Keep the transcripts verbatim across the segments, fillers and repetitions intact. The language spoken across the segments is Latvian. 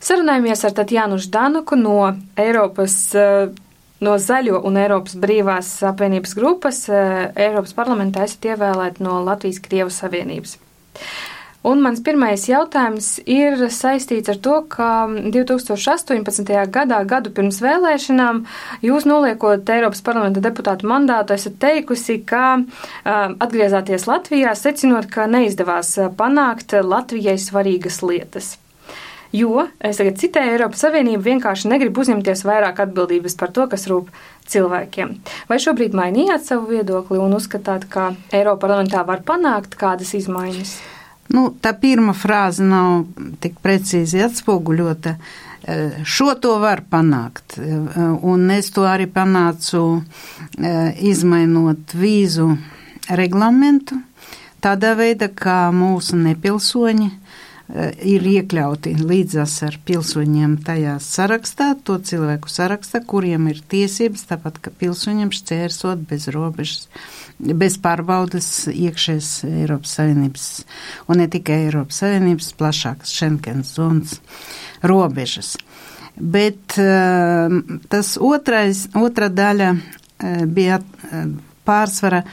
Sarunājamies ar Tatjānu Ždanuku no Eiropas, no Zaļo un Eiropas brīvās apvienības grupas. Eiropas parlamentā esat ievēlēti no Latvijas-Krievijas Savienības. Un mans pirmais jautājums ir saistīts ar to, ka divi tūkstoši astoņpadsmitajā gadā, gadu pirms vēlēšanām, jūs noliekot Eiropas parlamenta deputātu mandātu, esat teikusi, ka atgriezāties Latvijā, secinot, ka neizdevās panākt Latvijai svarīgas lietas. Jo, es tagad citēju, Eiropas Savienība vienkārši negrib uzņemties vairāk atbildības par to, kas rūp cilvēkiem. Vai šobrīd mainījāt savu viedokli un uzskatāt, ka Eiropa parlamentā var panākt kādas izmaiņas? Nu, tā pirma frāze nav tik precīzi atspoguļota. Šo to var panākt, un es to arī panācu izmainot vīzu reglamentu tādā veidā, kā mūsu nepilsoņi ir iekļauti līdzās ar pilsoņiem tajā sarakstā, to cilvēku sarakstā, kuriem ir tiesības, tāpat kā pilsoņiem šķērsot bez robežas, bez pārbaudas iekšēs Eiropas Savienības, un ne tikai Eiropas Savienības, plašākas Schengens zonas robežas. Bet tas otrais, otra daļa bija pārsvara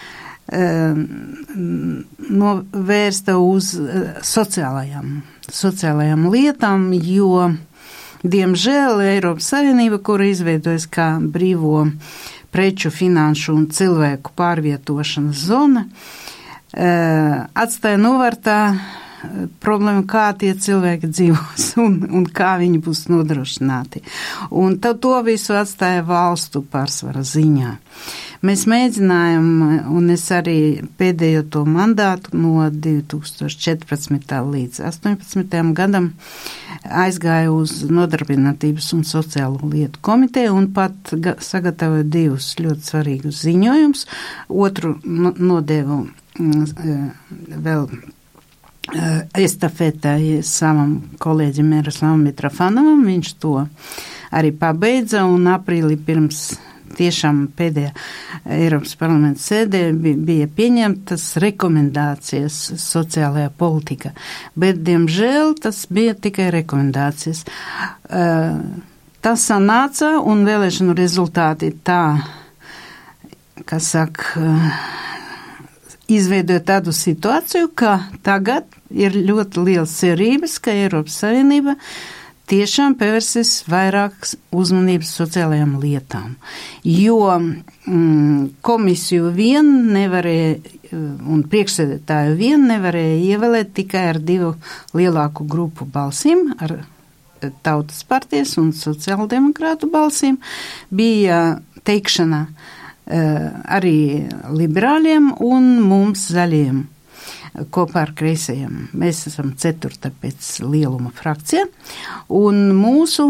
novērsta uz sociālajām, sociālajām lietām, jo, diemžēl, Eiropas Savienība, kura izveidojas kā brīvo preču, finanšu un cilvēku pārvietošanas zona, atstāja novārtā problēmu, kā tie cilvēki dzīvos un, un kā viņi būs nodrošināti. Un to visu atstāja valstu pārsvara ziņā. Mēs mēģinājām, un es arī pēdējo to mandātu no divi tūkstoši četrpadsmitā līdz astoņpadsmitajam gadam aizgāju uz Nodarbinātības un sociālo lietu komiteju un pat sagatavoju divus ļoti svarīgus ziņojumus. Otru nodevu vēl estafetēji savam kolēģim Miroslavam Mitrofanovam. Viņš to arī pabeidza, un aprīlī pirms tiešām pēdējā Eiropas parlamenta sēdē bija pieņemtas rekomendācijas sociālajā politikā. Bet, diemžēl, tas bija tikai rekomendācijas. Tas sanāca, un vēlēšanu rezultāti tā, kas saka, izveidoja tādu situāciju, ka tagad ir ļoti liels cerības, ka Eiropas Savienība tiešām pievērsīs vairāk uzmanības sociālajām lietām, jo mm, komisiju vien nevarēja un priekšsēdētāju vien nevarēja ievēlēt tikai ar divu lielāku grupu balsīm, ar Tautas partijas un sociāldemokrātu balsīm. Bija teikšana arī liberāļiem un mums zaļiem kopā ar kreisajiem. Mēs esam ceturta pēc lieluma frakcija, un mūsu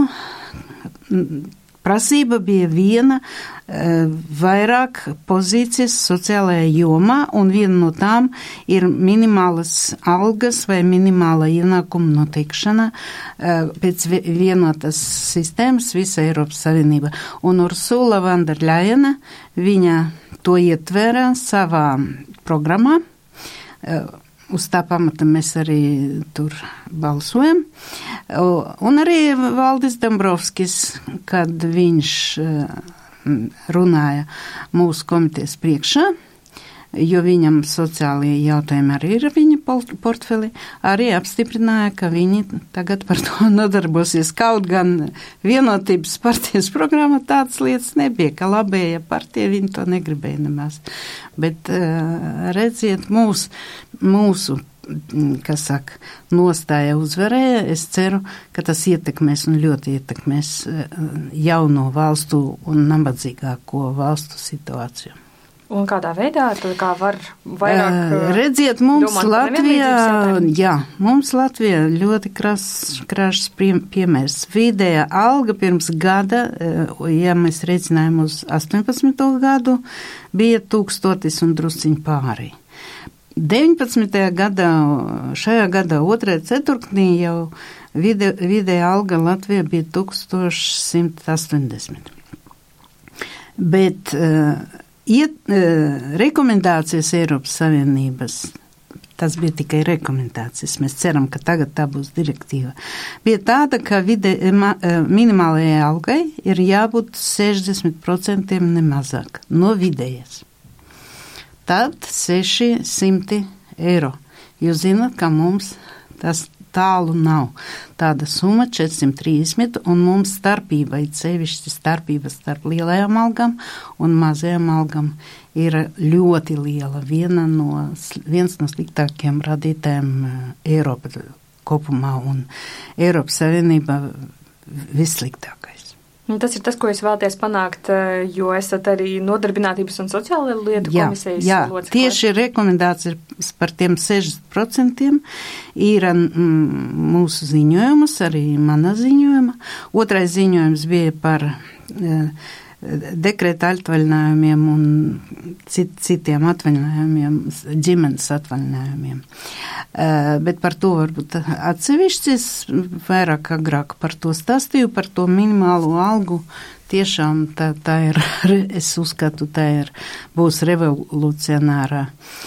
prasība bija viena vairāk pozīcijas sociālajā jomā, un viena no tām ir minimālas algas vai minimāla ienākuma noteikšana pēc vienotas sistēmas visa Eiropas Savienība. Un Ursula von der Leyena, viņa to ietverā savā programmā. Uz tā pamata mēs arī tur balsojam. Un arī Valdis Dombrovskis, kad viņš runāja mūsu komitejas priekšā, jo viņam sociālie jautājumi arī ir viņa portfeli, arī apstiprināja, ka viņi tagad par to nodarbosies. Kaut gan Vienotības partijas programma tādas lietas nebija, ka labēja partija viņi to negribēja nemaz. Bet redziet, mūsu, mūsu kas saka, nostāja uzvarēja. Es ceru, ka tas ietekmēs un ļoti ietekmēs jauno valstu un nabadzīgāko valstu situāciju. Un kādā veidā, tad kā var vairāk uh, redziet, mums domāt, Latvijā, jā, mums Latvijā ļoti krāšs piemērs. Vidējā alga pirms gada, ja mēs reicinājām uz astoņpadsmito gadu, bija tūkstotis un drusciņ pārī. deviņpadsmitajā gadā, šajā gadā otrajā ceturksnī jau vide, vidējā alga Latvijā bija tūkstoš simt astoņdesmit. Bet uh, Iet, rekomendācijas Eiropas Savienības Tas bija tikai rekomendācijas. Mēs ceram, ka tagad tā būs direktīva. Bija tāda, ka vide, ma, minimālajai algai ir jābūt sešdesmit procenti nemazāk no vidējas. Tad sešsimt eiro. Jūs zināt, ka mums tas tālu nav. Tāda summa četrsimt trīsdesmit, un mums starpība, it sevišķi starpība starp lielajām algām un mazajām algām ir ļoti liela. Viena no, viens no sliktākiem radītājiem Eiropa kopumā un Eiropas Savienība vissliktākais. Tas ir tas, ko jūs vēlaties panākt, jo esat arī Nodarbinātības un sociālo lietu jā, komisijas jā, locekle. Tieši rekomendācijas par tiem sešdesmit procentiem ir mm, mūsu ziņojumus, arī mana ziņojuma. Otrais ziņojums bija par e, dekrēta atvaļinājumiem un cit, citiem atvaļinājumiem, ģimenes atvaļinājumiem. Uh, bet par to varbūt atsevišķi es vairāk agrāk par to stāstīju, par to minimālo algu. Tiešām tā, tā ir, es uzskatu, tā ir, būs revolucionārā,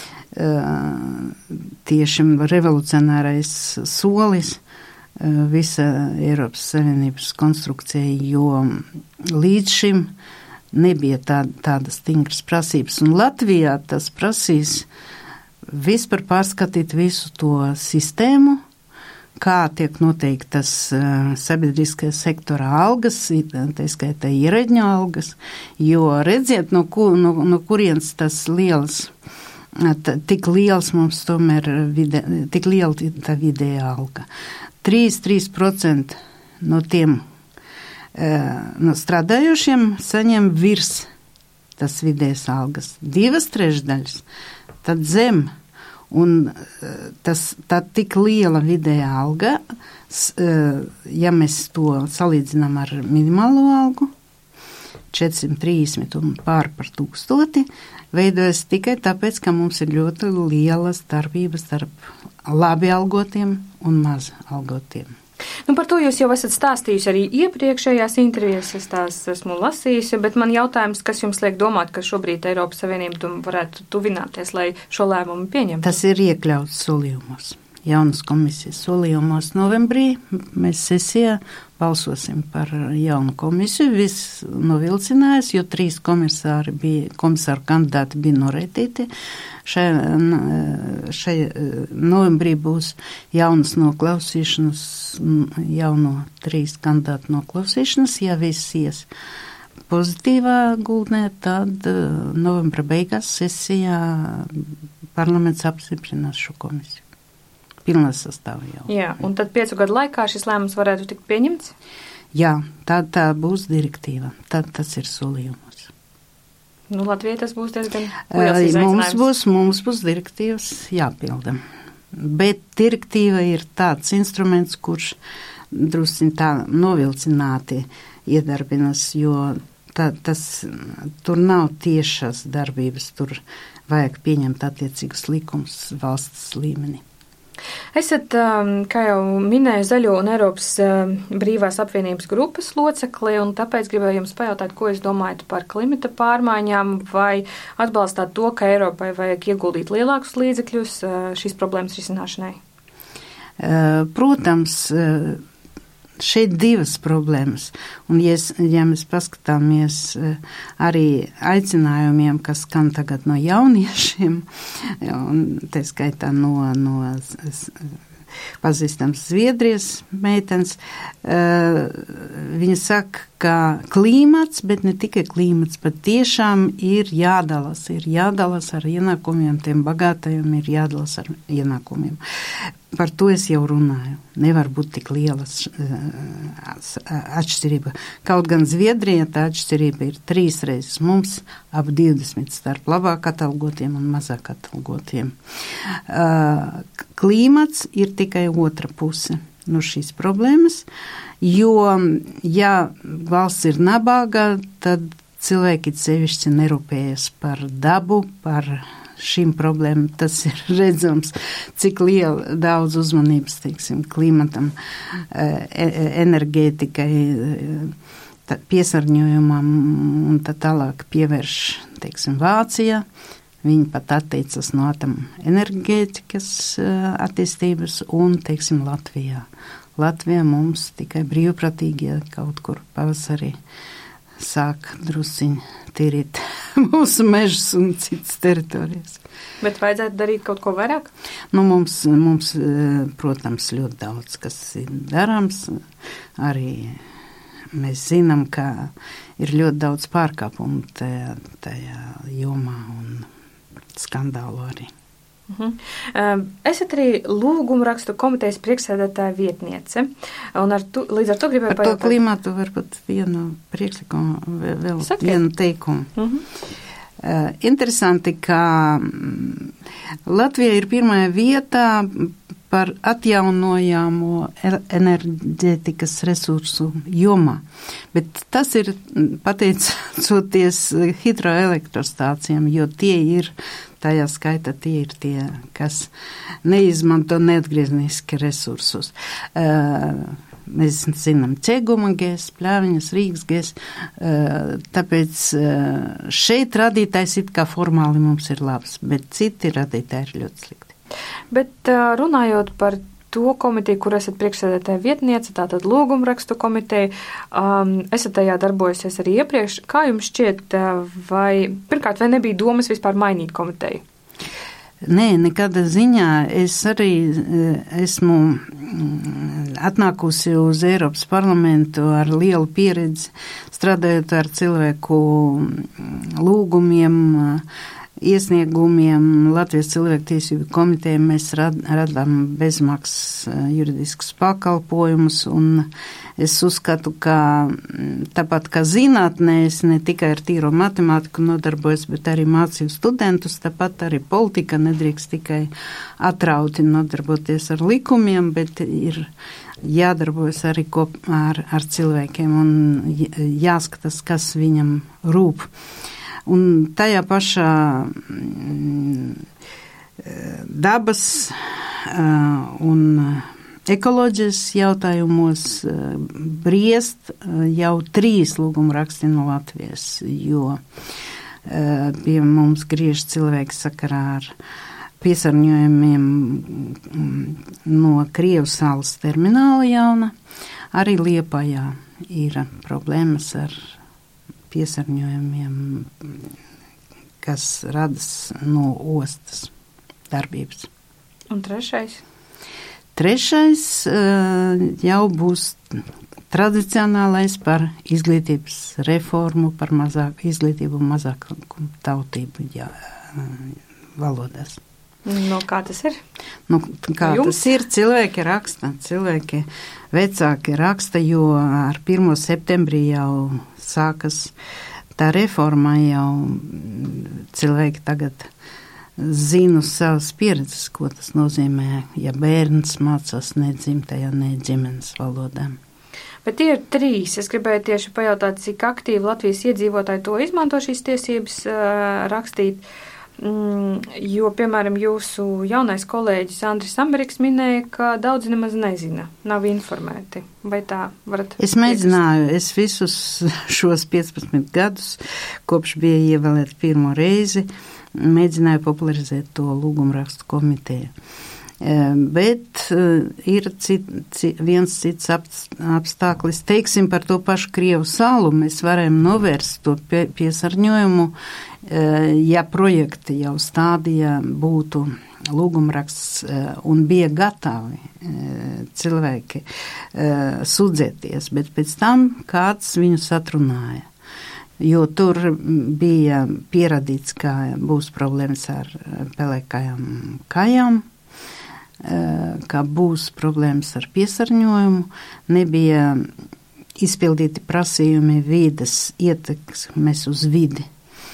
uh, tieši revolucionārais solis uh, visa Eiropas Savienības konstrukcija, jo līdz šim nebija tā, tādas stingras prasības. Un Latvijā tas prasīs vispār pārskatīt visu to sistēmu, kā tiek noteiktas uh, sabiedriskajā sektorā algas, tā skaitā ierēģņu algas, jo redziet, no, kur, no, no kurienes tas liels, t, tik liels mums tomēr, vide, tik liela tā vidēja alga. trīs līdz trīs procenti no tiem no strādājošiem saņem virs tas vidējas algas, divas trešdaļas, tad zem, un tas, tā tik liela vidējā alga, ja mēs to salīdzinām ar minimālo algu, četrsimt trīsdesmit un pār par tūkstoti, veidojas tikai tāpēc, ka mums ir ļoti liela starpība starp labi algotiem un maz algotiem. Nu, par to jūs jau esat stāstījusi arī iepriekšējās intervijas, es tās esmu lasījusi, bet man jautājums, kas jums liek domāt, ka šobrīd Eiropas Savienība varētu tuvināties, lai šo lēmumu pieņemtu? Tas ir iekļauts solījumos. Jaunas komisijas solījumos novembrī mēs sesijā balsosim par jaunu komisiju. Viss novilcinājās, jo trīs komisāri bija, komisāru kandidāti bija noraidīti. Šai, šai novembrī būs jaunas noklausīšanas, jauno trīs kandidātu noklausīšanas. Ja viss ies pozitīvā gultnē, tad novembra beigās sesijā parlaments apstiprinās šo komisiju. Pilnā sastāvā jau. Jā, un tad piecu gadu laikā šis lēmums varētu tikt pieņemts? Jā, tā, tā būs direktīva. Tad tas ir solījums. Nu, Latvijai tas būs diezgan liels izaicinājums. Mums būs, mums būs direktīvas jāpilda. Bet direktīva ir tāds instruments, kurš drusciņ tā novilcināti iedarbinas, jo tā, tas, tur nav tiešas darbības, tur vajag pieņemt attiecīgus likumus valsts līmenī. Esat, kā jau minēju, Zaļo un Eiropas brīvās apvienības grupas locekli, un tāpēc gribēju jums pajautāt, ko jūs domājat par klimata pārmaiņām, vai atbalstāt to, ka Eiropai vajag ieguldīt lielākus līdzekļus šīs problēmas risināšanai? Protams, šeit divas problēmas, un ja, ja mēs paskatāmies arī aicinājumiem, kas skan tagad no jauniešiem, un tā skaitā no, no pazīstams Zviedrijas meitenes, viņa saka, ka klimats, bet ne tikai klimats, bet tiešām ir jādalās, ir jādalās ar ienākumiem, tiem bagātajiem ir jādalās ar ienākumiem. Par to es jau runāju. Nevar būt tik lielas atšķirība. Kaut gan Zviedrijā tā atšķirība ir trīs reizes. Mums ap divdesmit starp labāk atalgotiem un mazāk atalgotiem. Klimats ir tikai otra puse no šīs problēmas, jo, ja valsts ir nabāga, tad cilvēki sevišķi nerūpējas par dabu, par šīm problēmām. Tas ir redzams, cik liela daudz uzmanības, teiksim, klimatam, enerģētikai, piesārņojumam un tā tālāk pievērš, teiksim, Vācijā. Viņi pat atteicas no atomenerģētikas attīstības un, teiksim, Latvijā. Latvijā mums tikai brīvprātīgie kaut kur pavasarī sāk drusiņi tīrīt mūsu mežus un citas teritorijas. Bet vajadzētu darīt kaut ko vairāk? Nu, mums, mums, protams, ļoti daudz, kas ir darāms. Arī mēs zinām, ka ir ļoti daudz pārkāpumu tajā, tajā jomā un skandālu arī. Uh-huh. Esat arī lūgumrakstu komitejas priekšsēdētāja vietniece, un ar tu, līdz ar to gribēju par to klimatu varbūt vienu priekšlikumu, vēl Sakiet. vienu teikumu. Uh-huh. Uh, interesanti, ka Latvija ir pirmajā vietā par atjaunojamo enerģētikas resursu jomā, bet tas ir pateicoties hidroelektrostācijām, jo tie ir tajā skaitā tie ir tie, kas neizmanto neatgriezniski resursus. Uh, mēs zinām Ceguma gēs, Pļāviņas, Rīgas gēs, uh, tāpēc uh, šeit radītājs it kā formāli mums ir labs, bet citi radītāji ir ļoti slikti. Bet uh, runājot par to komiteju, kur esat priekšsēdētāja vietniece, tātad lūgumrakstu komiteja, um, esat tajā darbojusies arī iepriekš. Kā jums šķiet, vai, pirmkārt, vai nebija domas vispār mainīt komiteju? Nē, nekādā ziņā. Es arī esmu atnākusi uz Eiropas parlamentu ar lielu pieredzi, strādājot ar cilvēku lūgumiem, iesniegumiem. Latvijas cilvēktiesību komiteja mēs rad, radām bezmaksas juridiskus pakalpojumus, un es uzskatu, ka tāpat kā zinātnē, es ne tikai ar tīro matemātiku nodarbojos, bet arī mācīju studentus, tāpat arī politika nedrīkst tikai atrauti nodarboties ar likumiem, bet ir jādarbojas arī kopā ar, ar cilvēkiem un jāskatās, kas viņam rūp. Un tajā pašā dabas un ekoloģijas jautājumos briest jau trīs lūgumraksti no Latvijas, jo pie mums griež cilvēki sakarā ar piesārņojumiem no Krievijas salas termināla jauna. Arī Liepājā ir problēmas ar piesārņojumiem, kas radas no ostas darbības. Un trešais? Trešais jau būs tradicionālais par izglītības reformu, par mazāku izglītību, mazāku tautību jā, valodās. No kā tas ir? Nu, kā tas ir, cilvēki raksta, cilvēki vecāki raksta, jo ar pirmo septembrī jau sākas tā reforma, jau cilvēki tagad zina savas pieredzes, ko tas nozīmē, ja bērns mācās ne dzimtajā, ne ģimenes valodā. Bet tie ir trīs. Es gribēju tieši pajautāt, cik aktīvi Latvijas iedzīvotāji to izmanto šīs tiesības uh, rakstīt. Jo, piemēram, jūsu jaunais kolēģis Andris Amberiks minēja, ka daudz nemaz nezina, nav informēti. Vai tā varat? Es mēģināju, es visus šos piecpadsmit gadus, kopš bija ievēlēta pirmo reizi, mēģināju popularizēt to lūgumrakstu komiteju. Bet ir cit, cit, viens cits apstāklis, teiksim par to pašu Krievu salu, mēs varam novērst to pie, piesārņojumu, ja projekti jau stādījā būtu lūgumraksts un bija gatavi cilvēki sūdzēties, bet pēc tam kāds viņus atrunāja. Jo tur bija pierādīts, ka būs problēmas ar pelēkajām kājām, ka būs problēmas ar piesārņojumu, nebija izpildīti prasījumi vīdes ietekmes uz vidi.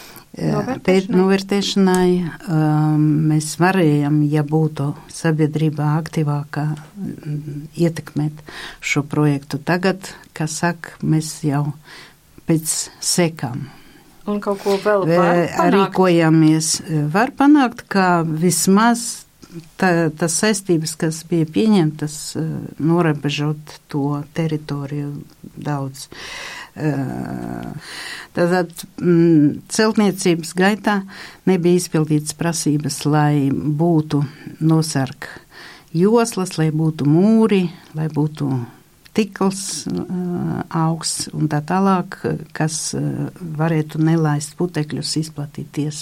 Pēc novērtēšanai mēs varējam, ja būtu sabiedrībā aktīvākā, ietekmēt šo projektu. Tagad, kā saka, mēs jau pēc sekām. Un kaut ko vēl var panākt? Rīkojamies. Var panākt, ka vismaz Tā, tas saistības, kas bija pieņemtas, norobežot to teritoriju daudz. Tātad celtniecības gaitā nebija izpildītas prasības, lai būtu nosarg joslas, lai būtu mūri, lai būtu tikls augsts un tā tālāk, kas varētu nelaist putekļus izplatīties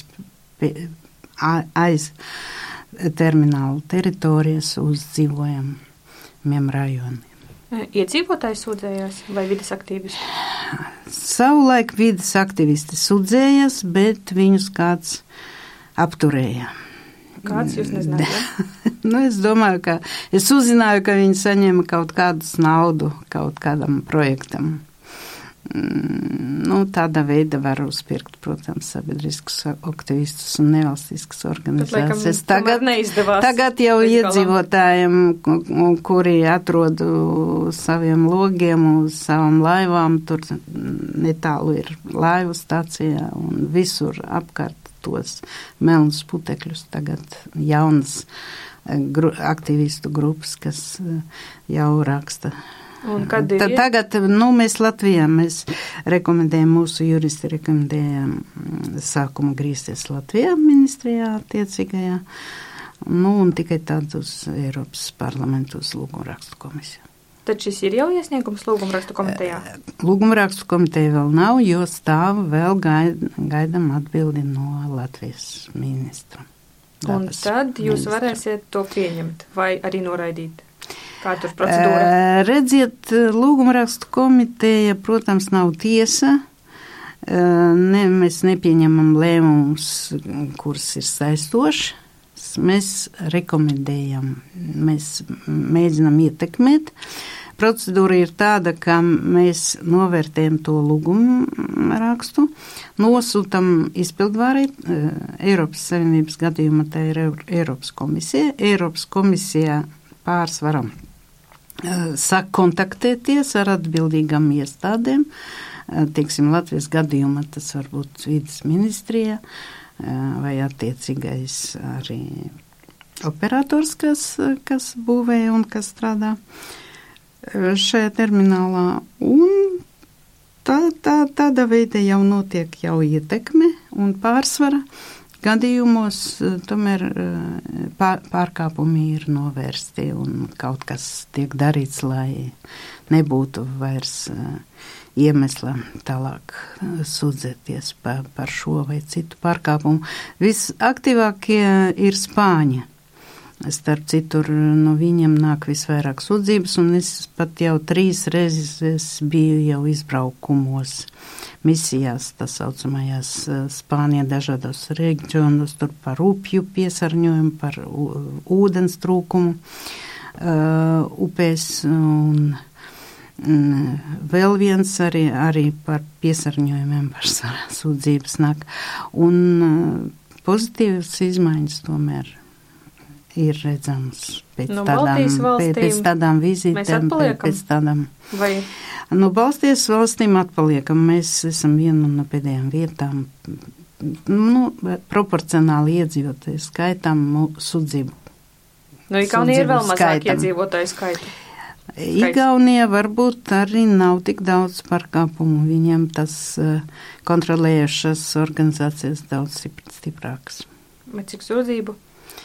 aiz terminālu teritorijas uz dzīvojamiem rajoniem. Iedzīvotāji sūdzējās vai vides aktīvisti? Savulaik vides aktīvisti sūdzējās, bet viņus kāds apturēja. Kāds jūs nezināt? Nu, es domāju, ka es uzzināju, ka viņi saņēma kaut kādus naudu kaut kādam projektam. Nu, tāda veida var uzpirkt, protams, sabiedriskus aktivistus un nevalstiskas organizācijas. Tagad, tagad jau iedzīvotājiem, kuri atrod saviem logiem uz savām laivām, tur netālu ir laivu stacijā un visur apkārt tos melnus putekļus. Tagad jaunas gru, aktivistu grupas, kas jau raksta. Tad, tagad, nu, mēs Latvijā, mēs rekomendējam, mūsu juristi rekomendējam sākumu griezties Latvijā ministrijā attiecīgajā, nu, un tikai tad uz Eiropas parlamentu uz lūgumrakstu komisiju. Tad šis ir jau iesniegums lūgumrakstu komitejā? Lūgumrakstu komiteja vēl nav, jo stāv vēl gaid, gaidam atbildi no Latvijas ministra. Un tad jūs ministra. Varēsiet to pieņemt vai arī noraidīt? Kā tur procedūra? Redziet, lūgumrakstu komiteja, protams, nav tiesa. Ne, mēs nepieņemam lēmumus, kuras ir saistoši. Mēs rekomendējam, mēs mēģinam ietekmēt. Procedūra ir tāda, ka mēs novērtējam to lūgumrakstu, nosūtam izpildvārai, Eiropas Savienības gadījumā tā ir Eiropas komisija. Eiropas komisijā pārsvaram sāk kontaktēties ar atbildīgām iestādēm, tieksim, Latvijas gadījumā tas var būt vides ministrijā vai attiecīgais arī operators, kas, kas būvē un kas strādā šajā terminālā. Un tā, tā, tāda veida jau notiek jau ietekme un pārsvara gadījumos tomēr pārkāpumi ir novērsti un kaut kas tiek darīts, lai nebūtu vairs iemesla tālāk sūdzēties par, par šo vai citu pārkāpumu. Visaktīvākie ir Spāņi. Starp citu, no viņiem nāk visvairāk sūdzības, un es pat jau trīs reizes biju jau izbraukumos, misijās, tā saucamajās Spānijā dažādos reģionos, tur par upju piesārņojumu, par ūdens trūkumu uh, upēs, un, un vēl viens arī, arī par piesārņojumiem par sūdzības nāk. Un uh, pozitīvas izmaiņas tomēr ir redzams pēc, no tādām, pēc tādām vizītēm, pēc tādām. Vai? No Baltijas valstīm atpaliekam. Mēs esam viena no pēdējām vietām, nu, proporcionāli iedzīvotāju skaitam sudzību. No Igaunija ir vēl mazāk iedzīvotāju skaitu. Igaunija varbūt arī nav tik daudz pārkāpumu. Viņiem tas uh, kontrolējušas organizācijas daudz stiprākas. Bet cik sūdzību?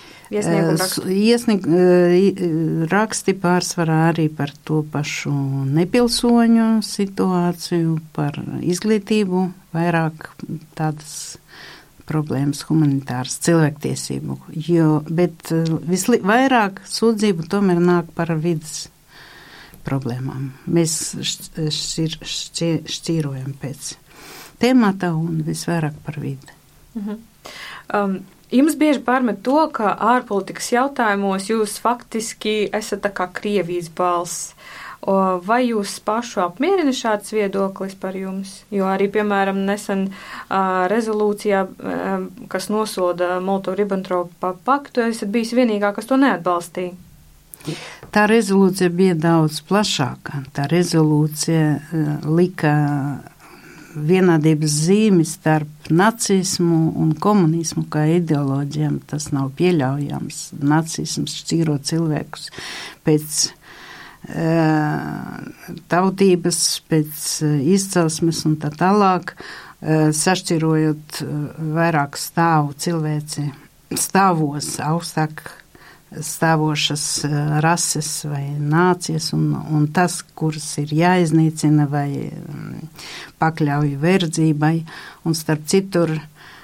Iesniegt raksti pārsvarā arī par to pašu nepilsoņu situāciju, par izglītību, vairāk tādas problēmas humanitāras cilvēktiesību, jo, bet visvairāk sūdzību tomēr nāk par vidas problēmām. Mēs šķir, šķir, šķīrojam pēc temata un visvairāk par vidi. Mhm. Um, Jums bieži pārmet to, ka ārpolitikas jautājumos jūs faktiski esat tā kā Krievijas balss. Vai jūs pašu apmierina šāds viedoklis par jums? Jo arī, piemēram, nesen uh, rezolūcijā, uh, kas nosoda Molotovu-Ribbentropa paktu, esat bijis vienīgā, kas to neatbalstīja. Tā rezolūcija bija daudz plašāka. Tā rezolūcija uh, lika vienādības zīmi starp nacismu un komunismu kā ideoloģiem. Tas nav pieļaujams. Nacisms šķīro cilvēkus pēc tautības, pēc izcelsmes un tā tālāk, sašķirojot vairāk stāvu cilvēci stāvos, augstāk stāvošas rases vai nācijas, un, un tas, kuras ir jāiznīcina vai pakļauj verdzībai, un starp citur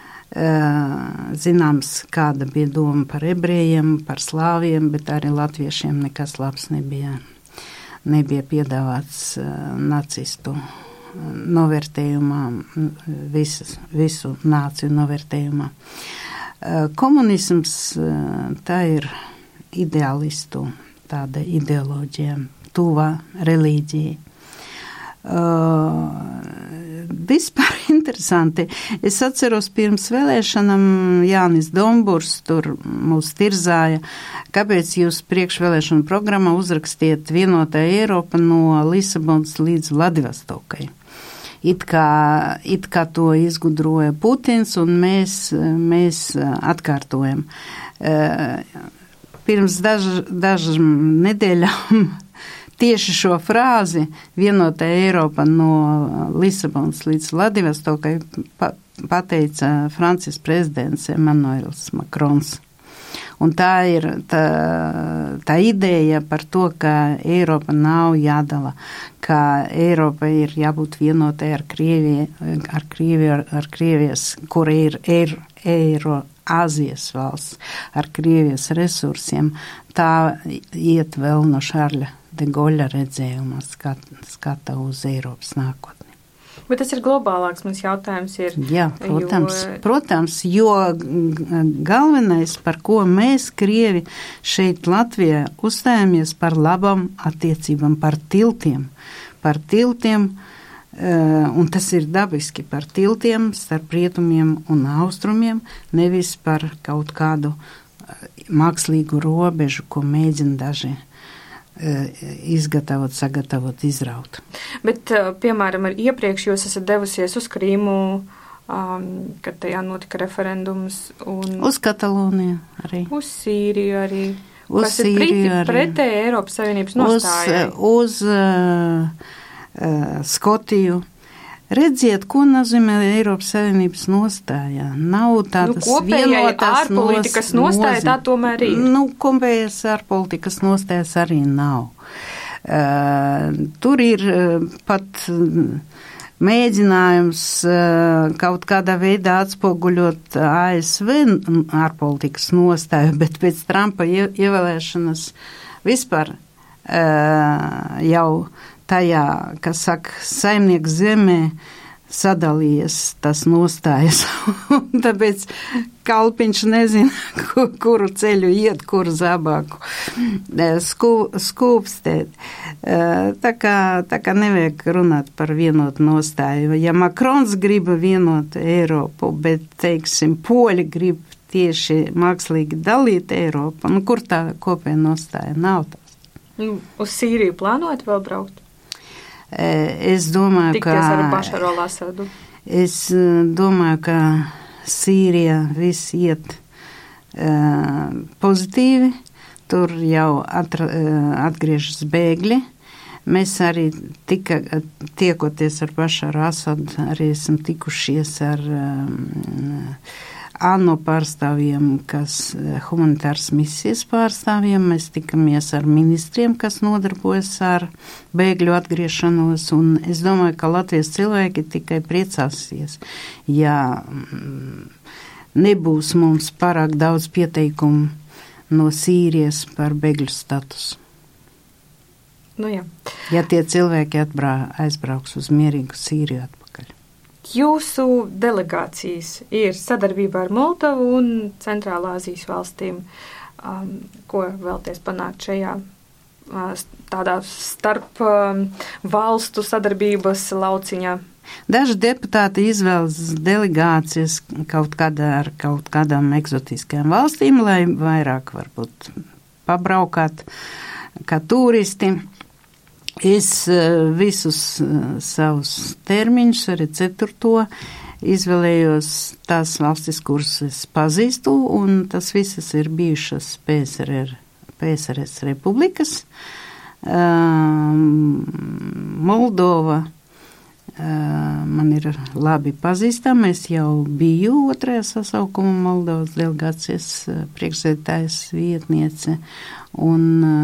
zināms, kāda bija doma par ebrejiem, par slāviem, bet arī latviešiem nekas labs nebija, nebija piedāvāts nacistu novērtējumā, visas, visu nāciju novērtējumā. Komunisms, tā ir ideālistu tāda ideoloģija, tuvā reliģija. Uh, vispār interesanti. Es atceros pirms vēlēšanām Jānis Domburs tur mūs tirzāja, kāpēc jūs priekšvēlēšanu programmā uzrakstiet vienotā Eiropa no Lisabonas līdz Vladivostokai. It kā, it kā to izgudroja Putins, un mēs, mēs atkārtojam. Pirms daž, dažām nedēļām tieši šo frāzi vienotā Eiropa no Lisabonas līdz Vladivostokai pateica Francijas prezidents Emmanuels Macrons. Un tā ir tā, tā ideja par to, ka Eiropa nav jādala, ka Eiropa ir jābūt vienotai ar Krieviju, ar Krieviju, ar, ar Krievijas, kur ir Eiro, Eiro Āzijas valsts, ar Krievijas resursiem. Tā iet vēl no Šarļa de Goļa redzējuma skata, skata uz Eiropas nākotni. Bet tas ir globālāks, mums jautājums ir. Jā, protams, jo... protams, jo galvenais, par ko mēs, Krievi, šeit Latvijā uzstājamies par labam attiecībām, par tiltiem, par tiltiem, un tas ir dabiski par tiltiem starp rietumiem un austrumiem, nevis par kaut kādu mākslīgu robežu, ko mēģina daži izgatavot, sagatavot, izraut. Bet, piemēram, ar iepriekš jūs esat devusies uz Krīmu, um, kad tajā notika referendums. Un uz Kataloniju arī. Uz Sīriju arī. Uz kas Sīriju ir arī. Pretēji Eiropas Savienības nostājai. Uz, uz uh, uh, Skotiju. Redziet, ko nozīmē Eiropas Savienības nostājā. Nav tādas nu, vienotās ārpolitikas nostāja, tā tomēr ir. Nu, kopējās ārpolitikas nostājas arī nav. Uh, tur ir uh, pat uh, mēģinājums uh, kaut kādā veidā atspoguļot A S V ārpolitikas nostāju, bet pēc Trumpa ie, ievēlēšanas vispār uh, jau tajā, kas saka, saimnieks zemē sadalījies tas nostājas. Tāpēc kalpiņš nezina, kuru ceļu iet, kuru zābāku Skū, skūpstēt. Tā kā, tā kā nevajag runāt par vienotu nostāju. Ja Makrons grib vienotu Eiropu, bet, teiksim, poļi grib tieši mākslīgi dalīt Eiropu, nu kur tā kopēja nostāja? Nav tās. Uz Sīriju plānojat vēl braukt? Es domāju, Tikties ka... ar Bašaru al-Asadu. Es domāju, ka Sīrija viss iet uh, pozitīvi. Tur jau atra, uh, atgriežas bēgļi. Mēs arī tika, tiekoties ar Bašaru Asadu, arī esam tikušies ar um, ANO pārstāvjiem, kas humanitāras misijas pārstāvjiem. Mēs tikamies ar ministriem, kas nodarbojas ar bēgļu atgriešanos, un es domāju, ka Latvijas cilvēki tikai priecāsies, ja nebūs mums pārāk daudz pieteikumu no Sīrijas par bēgļu statusu. Nu jā. Ja tie cilvēki atbrā, aizbrauks uz mierīgu Sīriju atpakaļ. Jūsu delegācijas ir sadarbībā ar Moldovu un Centrālā Azijas valstīm. Um, ko vēlties panākt šajā uh, tādā starp um, valstu sadarbības lauciņā? Daži deputāti izvēlas delegācijas kaut kādā ar kaut kādām eksotiskajām valstīm, lai vairāk varbūt pabraukāt kā turisti. Es visus savus termiņus, arī ceturto, izvēlējos tās valstis, kuras es pazīstu, un tas visas ir bijušas P S R, P S R S republikas. Moldova man ir labi pazīstama. Es jau biju otrajā sasaukuma Moldovas delegācijas priekšsēdētājas vietniece, un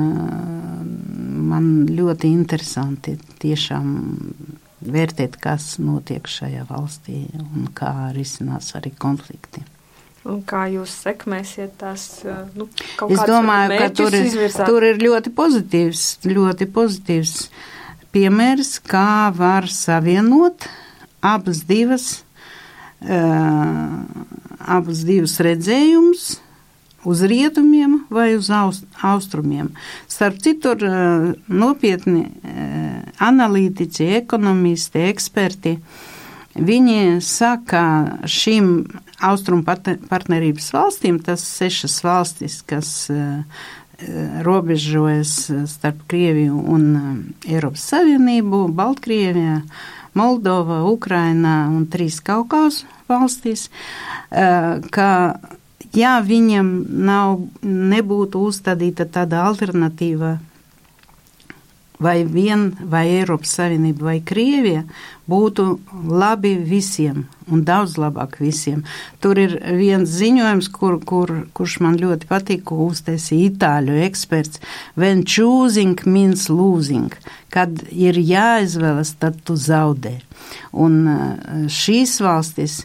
man ļoti interesanti tiešām vērtēt, kas notiek šajā valstī un kā risinās arī konflikti. Un kā jūs sekmēsiet tās, nu, kaut es kādus domāju, ka tur ir, tur ir ļoti pozitīvs, ļoti pozitīvs piemērs, kā var savienot abas divas, uh, abas divas redzējumus uz rietumiem vai uz aust, austrumiem. Starp citu, uh, nopietni uh, analītiķi, ekonomisti, eksperti, viņi saka šīm austrumu partnerības valstīm, tas sešas valstis, kas uh, robežojas starp Krieviju un Eiropas Savienību, Baltkrievijā, Moldova, Ukrainā un trīs Kaukāzu valstīs, ka ja viņam nav, nebūtu uzstādīta tāda alternatīva vai vien, vai Eiropas Savienība, vai Krievija, būtu labi visiem un daudz labāk visiem. Tur ir viens ziņojums, kur, kur, kurš man ļoti patīk, ko uztaisīja itāļu eksperts. When choosing means losing. Kad ir jāizvēlas, tad tu zaudē. Un šīs valstis,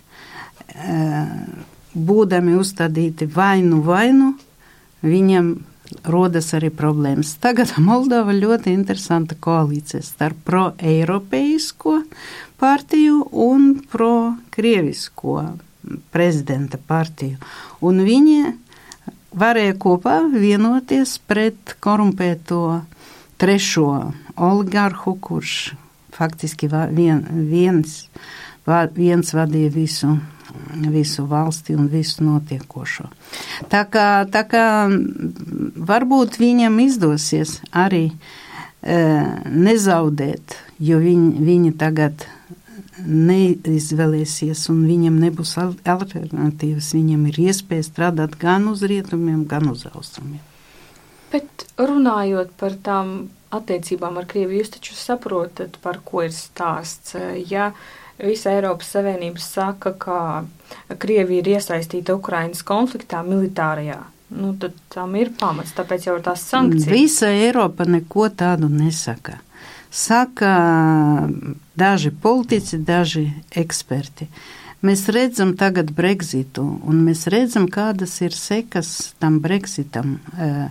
būdami uzstādīti vainu vainu, viņam rodas arī problēmas. Tagad Moldova ļoti interesanta koalīcija starp pro-eiropeisko partiju un pro-krievisko prezidenta partiju. Un viņi varēja kopā vienoties pret korumpēto trešo oligarhu, kurš faktiski vien, viens, viens vadīja visu visu valsti un visu notiekošo. Tā kā, tā kā varbūt viņam izdosies arī e, nezaudēt, jo viņi, viņi tagad neizvēlēsies un viņam nebūs alternatīvas. Viņam ir iespēja strādāt gan uz rietumiem, gan uz austrumiem. Bet runājot par tām attiecībām ar Krieviju, jūs taču saprotat, par ko ir stāsts. Ja visa Eiropas Savienības saka, ka Krievija ir iesaistīta Ukrainas konfliktā militārajā, nu tad tam ir pamats, tāpēc jau ir tās sankcijas. Visa Eiropa neko tādu nesaka. Saka daži politiķi, daži eksperti. Mēs redzam tagad Brexitu, un mēs redzam, kādas ir sekas tam Brexitam.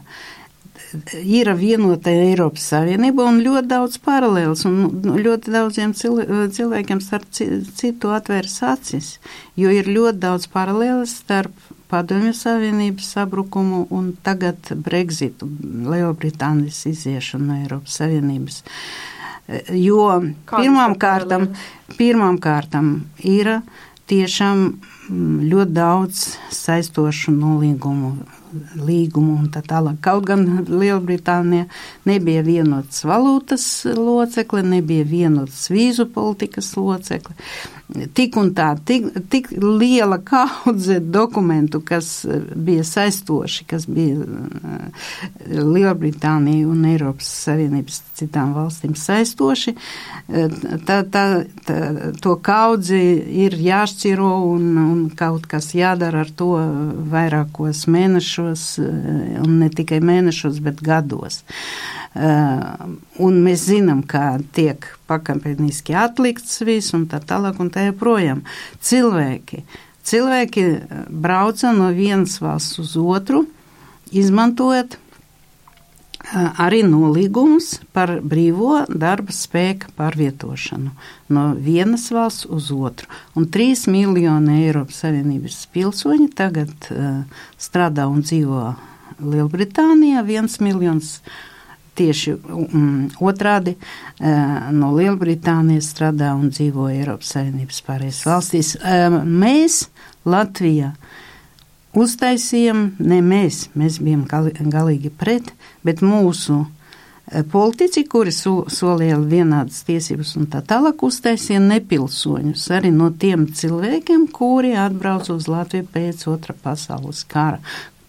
Ir vienota Eiropas Savienība un ļoti daudz paralēls, un ļoti daudziem cilvēkiem starp citu atvērs acis, jo ir ļoti daudz paralēlas starp Padomju Savienības sabrukumu un tagad Brexitu, Lielbritānijas iziešanu no Eiropas Savienības. Jo pirmām kārtam, pirmām kārtam ir tiešām ļoti daudz saistošu nolīgumu, līgumu un tā tālāk. Kaut gan Lielbritānija nebija vienotas valūtas locekle, nebija vienotas vīzu politikas locekle. Tik un tā, tik, tik liela kaudze dokumentu, kas bija saistoši, kas bija Lielbritānija un Eiropas Savienības citām valstīm saistoši, tā, tā, tā, to kaudzi ir jāšķiro un, un kaut kas jādara ar to vairākos mēnešos, un ne tikai mēnešos, bet gados. Un mēs zinām, kā tiek pakāpeniski atlikts viss un tā tālāk un tā joprojām. Cilvēki, cilvēki brauca no vienas valsts uz otru, izmantojot arī nolīgumus par brīvo darba spēka pārvietošanu no vienas valsts uz otru. Un trīs miljoni Eiropas Savienības pilsoņi tagad uh, strādā un dzīvo Lielbritānijā, viens miljons tieši um, otrādi uh, no Lielbritānijas strādā un dzīvo Eiropas Savienības pārējās valstīs. Uh, mēs Latvijā uztaisījām, ne mēs, mēs bijām galīgi pret, bet mūsu politiķi, kuri solīja vienādas tiesības un tā tālāk, uztaisīja nepilsoņus arī no tiem cilvēkiem, kuri atbrauc uz Latviju pēc otrā pasaules kara.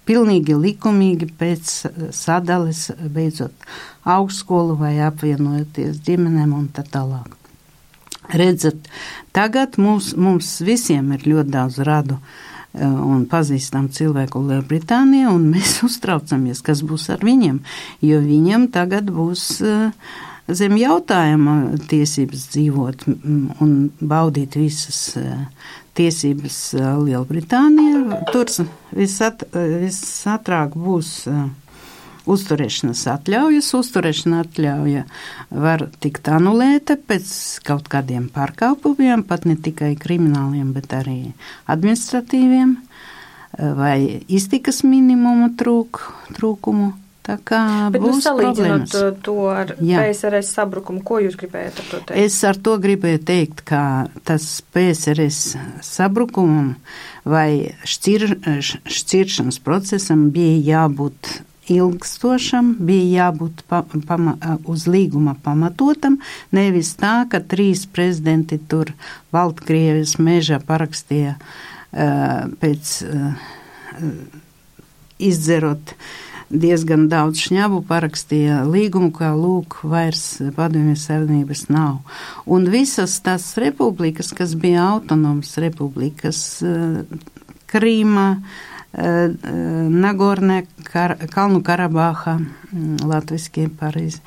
pilnīgi likumīgi pēc sadales, beidzot augstskolu vai apvienojoties ģimenēm un tā tālāk. Redzat, tagad mums, mums visiem ir ļoti daudz radu un pazīstam cilvēku Lielbritānijā, un mēs uztraucamies, kas būs ar viņiem, jo viņam tagad būs zem jautājuma tiesības dzīvot un baudīt visas tiesības Lielbritānijā. Tur visat, visatrāk būs uzturēšanas atļaujas. Uzturēšana atļauja var tikt anulēta pēc kaut kādiem pārkāpumiem, pat ne tikai krimināliem, bet arī administratīviem vai iztikas minimuma trūk, trūkumu. Tā kā bet būs salīdzinot problēmas. To ar Jā. P S R S sabrukumu, ko jūs gribējāt ar to teikt? Es ar to gribēju teikt, ka tas P S R S sabrukumam vai šķir, šķiršanas procesam bija jābūt ilgstošam, bija jābūt pa, pama, uz līguma pamatotam, nevis tā, ka trīs prezidenti tur Baltkrievijas mežā parakstīja uh, pēc uh, izdzerot diezgan daudz šņabu, parakstīja līgumu, kā lūk, vairs Padomju Savienības nav. Un visas tās republikas, kas bija autonomas republikas, Krīma, Nagorne, Kar, Kalnu Karabāha, latviskie pareizi,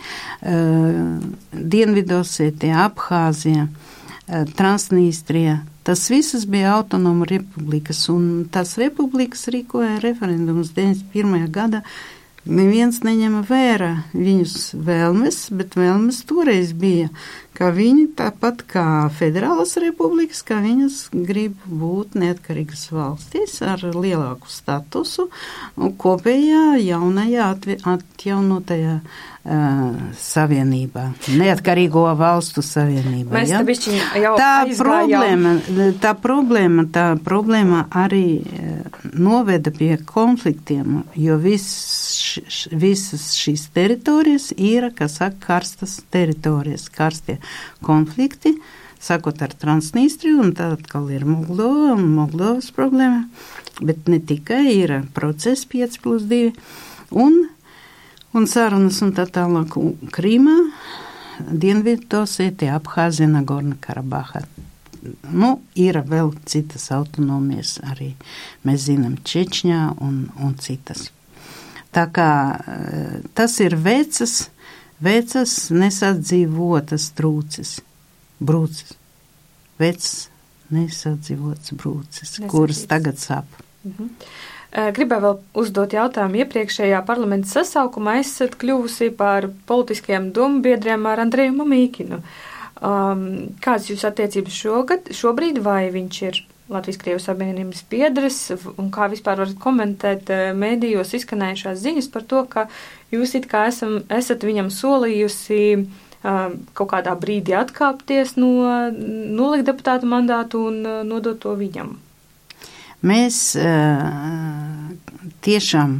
Dienvidosetija, Abhāzija, Transnīstrija, tas visas bija autonoma republikas, un tās republikas rīkoja referendumus deviņdesmit pirmajā gadā. Neviens neņema vērā viņus vēlmes, bet vēlmes toreiz bija, ka viņi tāpat kā federālas republikas, ka viņas grib būt neatkarīgas valstīs ar lielāku statusu kopējā jaunajā atjaunotajā uh, savienībā, neatkarīgo valstu savienībā. Mēs ja? te bišķiņ jau tā aizgājām. problēma, tā problēma, tā problēma arī noveda pie konfliktiem, jo viss visas šīs teritorijas ir, kas saka, karstas teritorijas, karstie konflikti, sakot ar Transnīstriju, un tā atkal ir Moldova un Moldovas problēma, bet ne tikai ir process pieci plus divi, un, un sarunas un tā tālāk Krīmā, Dienvidosetija, Abhāzija, Nagorna Karabāha. Nu, ir vēl citas autonomijas arī, mēs zinām, Čečņā un, un citas. Tā kā tas ir vecas, vecas nesadzīvotas trūcis, brūcis, vecs nesadzīvotas brūcis, kuras tagad sāp. Mhm. Gribēju vēl uzdot jautājumu. Iepriekšējā parlamenta sasaukumā esat kļuvusi par politiskajiem dombiedriem ar Andreju Mamīkinu. Um, kādas jūs attiecības šogad, šobrīd, vai viņš ir Latvijas-Krievijas savienības biedrs, un kā vispār varat komentēt mēdījos izskanējušās ziņas par to, ka jūs it kā esam, esat viņam solījusi uh, kaut kādā brīdī atkāpties no nolikt deputāta mandātu un uh, nodot to viņam? Mēs uh, tiešām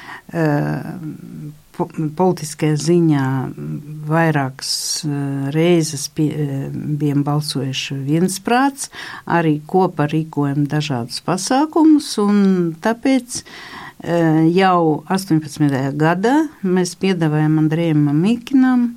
uh, politiskajā ziņā vairākas reizes pie, bijām balsojuši viensprāts, arī kopā rīkojam dažādus pasākumus, un tāpēc jau astoņpadsmitajā gadā mēs piedāvājam Andrejam Mamīkinam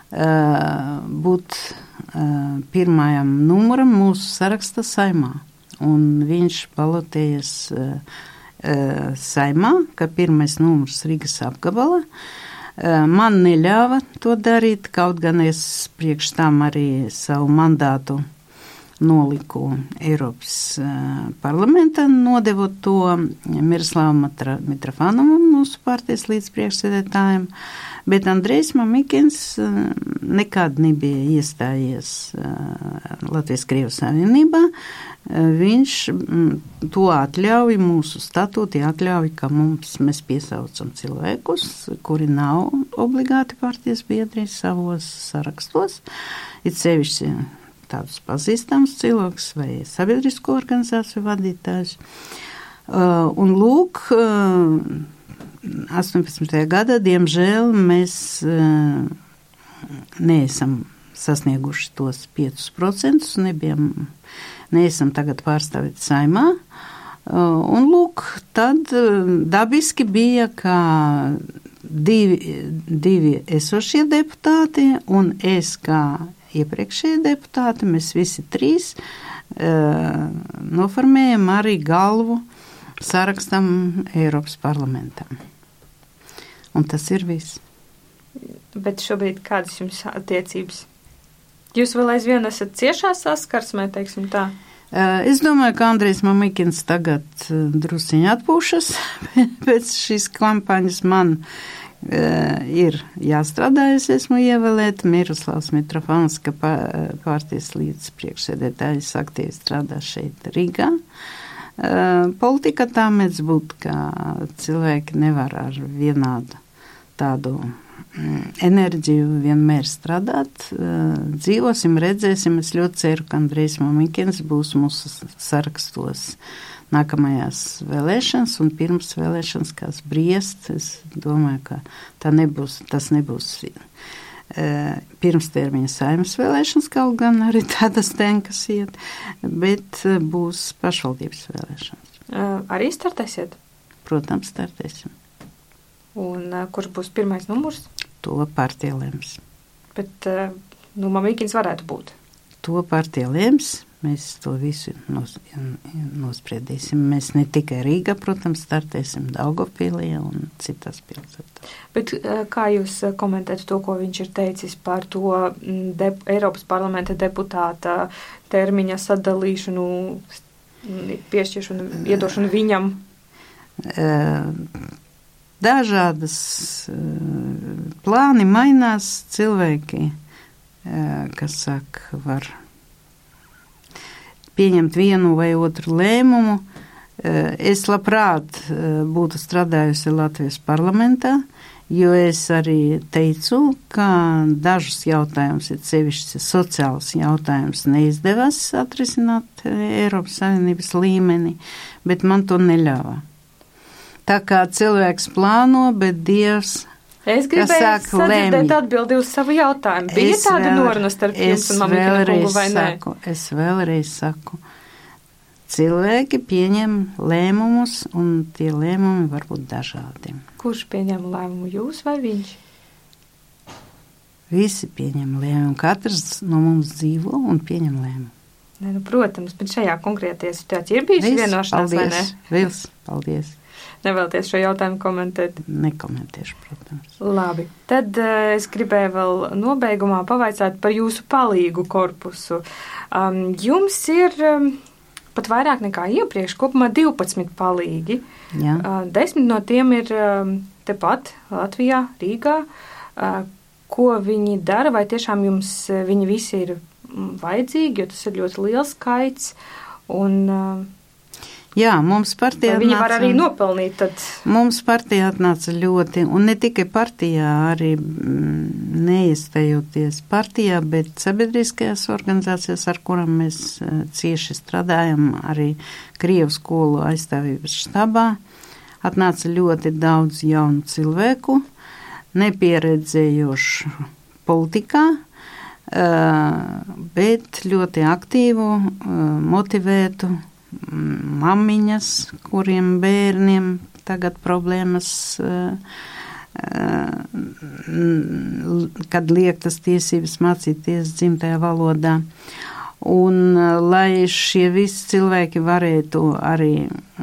būt pirmajam numuram mūsu saraksta saimā, un viņš balotējas saimā, ka pirmais numurs Rīgas apgabala. Man neļāva to darīt, kaut gan es priekš tam arī savu mandātu noliku Eiropas parlamentā, nodevot to Miroslavam Mitrofanovam, mūsu partijas līdzpriekšsēdētājiem, bet Andrejs Mamīkins nekad nebija iestājies Latvijas-Krievijas savienībā. Viņš to atļauj, mūsu statūti atļauj, ka mums mēs piesaucam cilvēkus, kuri nav obligāti partijas biedri savos sarakstos, it sevišķi tādus pazīstams cilvēkus vai sabiedrisko organizāciju vadītājus. Un lūk, astoņpadsmitajā gadā, diemžēl, mēs neesam sasnieguši tos piecus procentus, nebijam, neesam tagad pārstāvēt saimā. Un lūk, tad dabiski bija, ka divi, divi esošie deputāti un es kā iepriekšējie deputāti, mēs visi trīs noformējam arī galvu sarakstam Eiropas parlamentam. Un tas ir viss. Bet šobrīd kādas jums attiecības? Jūs vēl aizvien esat ciešā saskarsmē, teiksim tā? Es domāju, ka Andrejs Mamikins tagad drusiņi atpūšas pēc šīs kampaņas. Man ir jāstrādā, es esmu ievēlēta. Miroslavs Mitrofanska partijas līdz priekšsēdētājs aktīvi strādā šeit Rīgā. Politika tā mēdz būt, ka cilvēki nevar ar vienādu tādu enerģiju vienmēr strādāt. Dzīvosim, redzēsim. Es ļoti ceru, ka Andrejs Mamikins būs mūsu sarakstos nākamajās vēlēšanas un pirms vēlēšanas kāds Briest. Es domāju, ka tā nebūs, tas nebūs pirmstermiņa saimnes vēlēšanas, kaut gan arī tādas tenkas iet, bet būs pašvaldības vēlēšanas. Arī startēsiet? Protams, startēsim. Un uh, kurš būs pirmais numurs? To partija lems. Bet, uh, nu, Mamikins varētu būt. To partija lems. Mēs to visu nos, nospriedīsim. Mēs ne tikai Rīgā, protams, startēsim Daugavpilī un citās pilsētās. Bet uh, kā jūs komentētu to, ko viņš ir teicis par to de, Eiropas parlamenta deputāta termiņa sadalīšanu, piešķiršanu, iedošanu viņam? Uh, Dažādas plāni mainās, cilvēki, kas saka, var pieņemt vienu vai otru lēmumu. Es labprāt būtu strādājusi Latvijas parlamentā, jo es arī teicu, ka dažus jautājumus, ir sevišķi sociāls jautājums, neizdevās atrisināt Eiropas Savienības līmenī, bet man to neļāva. Tā kā cilvēks plāno, bet Dievs, es gribēju sadzirdēt atbildi uz savu jautājumu. Bija es tāda vēl, noruna starp jums un Mamikina kungu vai nē? Saku, es vēlreiz saku, cilvēki pieņem lēmumus, un tie lēmumi var būt dažādi. Kurš pieņem lēmumu, jūs vai viņš? Visi pieņem lēmumu, katrs no mums dzīvo un pieņem lēmumu. Ne, nu, protams, bet šajā konkrētajā situācijā ir bijusi vienošanās, vai ne? Vils, paldies. Nevēlties šo jautājumu komentēt? Nekomentēšu, protams. Labi. Tad uh, es gribēju vēl nobeigumā pavaicāt par jūsu palīgu korpusu. Um, jums ir um, pat vairāk nekā iepriekš, kopumā divpadsmit palīgi. Jā. Uh, desmit no tiem ir um, tepat Latvijā, Rīgā. Uh, ko viņi dara, vai tiešām jums uh, viņi visi ir um, vajadzīgi, jo tas ir ļoti liels skaits. Un... Uh, Jā, mums partija atnāca... Viņi var arī nopelnīt, tad... Mums partija atnāca ļoti, un ne tikai partijā, arī neiestājoties partijā, bet sabiedriskajās organizācijās, ar kurām mēs cieši strādājam, arī Krievu skolu aizstāvības štabā, atnāca ļoti daudz jaunu cilvēku, nepieredzējošu politikā, bet ļoti aktīvu, motivētu mamiņas, kuriem bērniem tagad problēmas, kad liek tas tiesības mācīties dzimtajā valodā. Un lai šie visi cilvēki varētu arī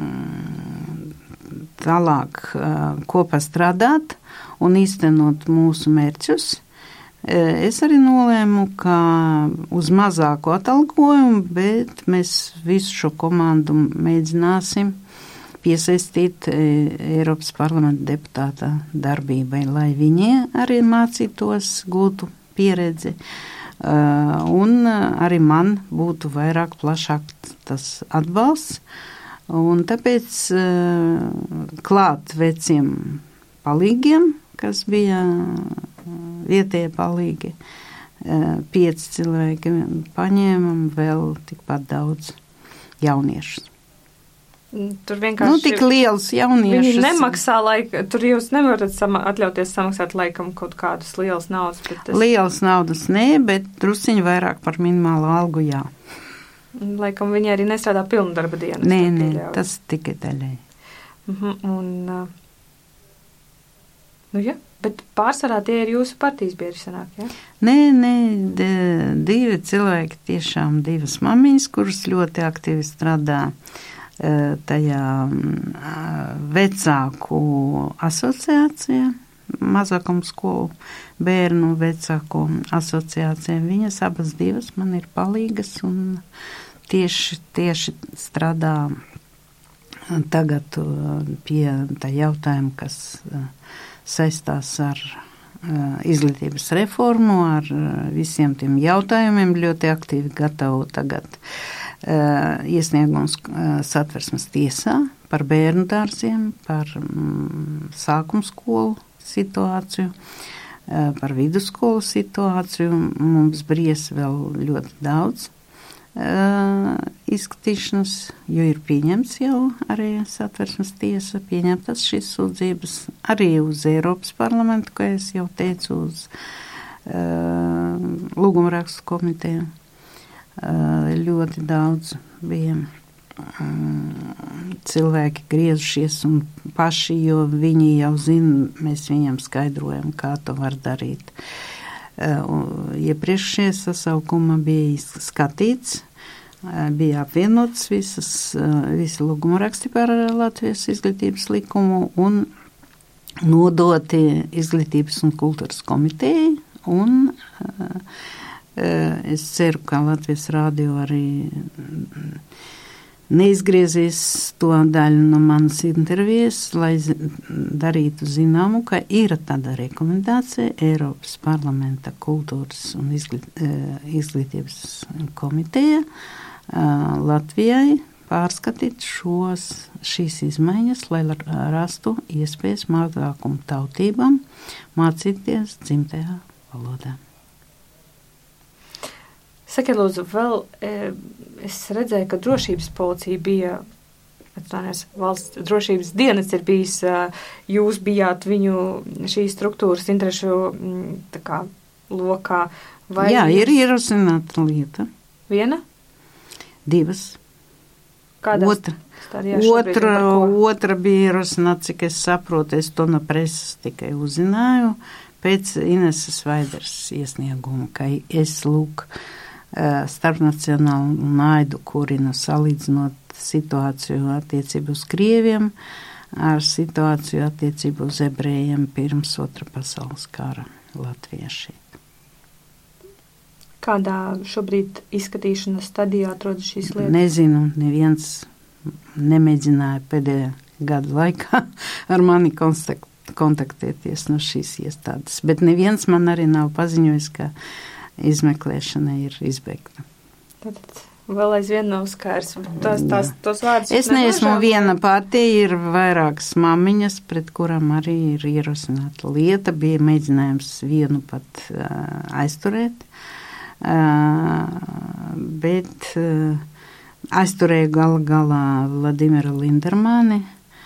tālāk kopā strādāt un īstenot mūsu mērķus, es arī nolēmu, ka uz mazāku atalgojumu, bet mēs visu šo komandu mēģināsim piesaistīt Eiropas parlamenta deputāta darbībai, lai viņi arī mācītos, gūtu pieredzi, un arī man būtu vairāk plašāk tas atbalsts. Un tāpēc klāt veciem palīgiem, kas bija vietējie palīgi, pieci cilvēki, paņēmam vēl tikpat daudz jauniešus. Tur vienkārši... Nu, tik liels jauniešus. Viņi nemaksā laika, tur jūs nevarat sama, atļauties samaksāt laikam kaut kādus liels naudas. Bet tas... Liels naudas nē, bet drusiņi vairāk par minimālu algu jā. Laikam viņi arī nestrādā pilnu darba dienu. Nē, nē, tas tikai daļai. Uh-huh. Un, nu jā, bet pārsvarā tie ir jūsu partijas biedri sanāk, jā? Nē, nē, d- divi cilvēki, tiešām divas mamiņas, kuras ļoti aktīvi strādā tajā vecāku asociācijā, mazākumu skolu bērnu vecāku asociācijā. Viņas abas divas man ir palīgas un tieši, tieši strādā tagad pie tā jautājuma, kas saistās ar izglītības reformu, ar visiem tiem jautājumiem, ļoti aktīvi gatavo tagad iesniegums Satversmes tiesā par bērnu dārziem, par sākuma skolu situāciju, par vidusskolu situāciju. Mums bries vēl ļoti daudz izskatīšanas, jo ir pieņemts jau arī Satversmes tiesa, pieņemtas šīs sūdzības arī uz Eiropas parlamentu, kā es jau teicu, uz lūgumrakstu komiteju. Ļoti daudz bija cilvēki griezušies un paši, jo viņi jau zina, mēs viņam skaidrojam, kā to var darīt. Iepriekšējā sasaukuma bija skatīts, bija apvienotas visas, visi lūgumraksti par Latvijas izglītības likumu un nodoti izglītības un kultūras komitejai, un es ceru, ka Latvijas radio arī neizgriezīs to daļu no manas intervijas, lai darītu zināmu, ka ir tāda rekomendācija Eiropas parlamenta kultūras un izglītības komiteja Latvijai pārskatīt šos, šīs izmaiņas, lai rastu iespējas mazākumu tautībām mācīties dzimtajā valodā. Sakiet, lūdzu, vēl es redzēju, ka drošības policija bija, atstājās, valsts drošības dienas ir bijis, jūs bijāt viņu šīs struktūras interešu tā kā lokā. Vai Jā, jūs... ir ierosināta lieta. Viena? Divas. Kādā? Otra. Otra, otra bija ierosināta, cik es saprotu, es to no preses tikai uzzināju, pēc Ineses Vaiders iesnieguma, ka es lūk starpnacionālu naidu kurinu salīdzinot situāciju attiecību uz krieviem ar situāciju attiecību uz ebrejiem pirms otra pasaules kara latvieši. Kādā šobrīd izskatīšanas stadijā atrodas šīs lietas? Nezinu, neviens nemēģināja pēdējā gada laikā ar mani kontaktēties no šīs iestādes, bet neviens man arī nav paziņojis, ka izmeklēšana ir izbeigta. Tātad vēl aizvien nav skaidrs. Tās, tās, tos vārdus es neesmu viena pati, ir vairākas mamiņas, pret kurām arī ir ierosināta lieta. Bija mēģinājums vienu pat uh, aizturēt, uh, bet uh, aizturēju gala galā Vladimiru Lindermani.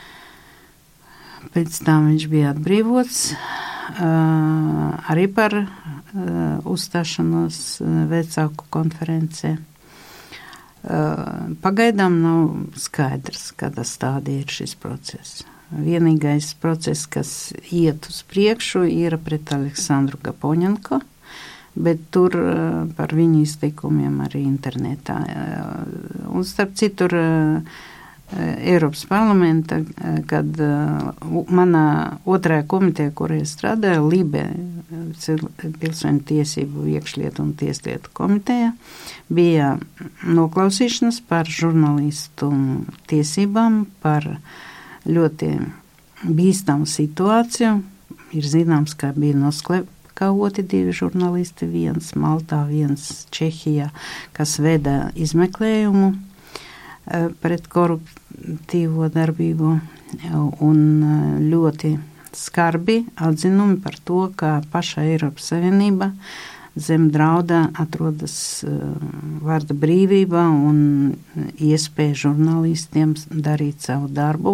Pēc tam viņš bija atbrīvots. Uh, arī par uh, uzstāšanos uh, vecāku konferencē. Uh, pagaidām nav skaidrs, kādā stādī ir šis process. Vienīgais process, kas iet uz priekšu, ir pret Aleksandru Gapoņenko, bet tur uh, par viņu izteikumiem arī internetā. Uh, un starp citur uh, Eiropas parlamenta, kad manā otrajā komiteja, kur es strādāju, Libe, pilsoņu tiesību iekšlietu un tieslietu komiteja, bija noklausīšanas par žurnālistu tiesībām, par ļoti bīstamu situāciju. Ir zināms, ka bija noslēpkavoti divi žurnālisti, viens Maltā, viens Čehijā, kas veda izmeklējumu pret koruptīvo darbību un ļoti skarbi atzinumi par to, ka paša Eiropas Savienība zem drauda atrodas vārda brīvība un iespēja žurnālistiem darīt savu darbu,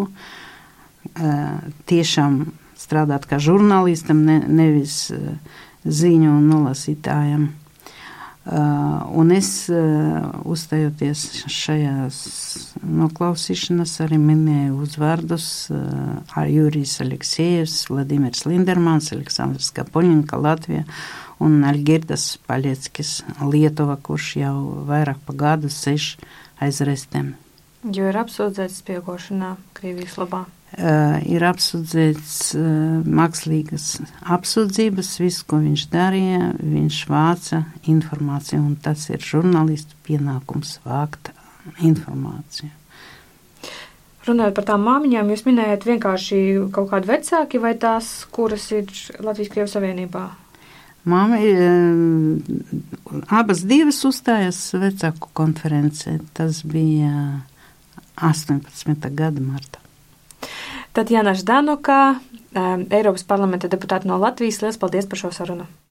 tiešām strādāt kā žurnālistam, ne, nevis ziņu nolasītājam. Un es, uzstājoties šajās noklausīšanās, arī minēju uzvārdus Jurijs Aleksejevs, Vladimirs Lindermans, Aleksandrs Kapoļņinka, Latvija, un Algirdas Paļeckis, Lietuva, kurš jau vairāk pa gadu seš aiz restēm. Jo ir apsūdzēts spiegošanā Krievijas labā. Uh, ir apsūdzēts uh, mākslīgas apsūdzības, visu, ko viņš darīja, viņš vāca informāciju, un tas ir žurnālistu pienākums vākt informāciju. Runājot par tām māmiņām, jūs minējat vienkārši kaut kādi vecāki vai tās, kuras ir Latvijas-Krievijas Savienībā? Māma, uh, abas divas uzstājas vecāku konferencē, tas bija astoņpadsmitā gada martā. Tatjana Ždanoka, Eiropas parlamenta deputāta no Latvijas, liels paldies par šo sarunu.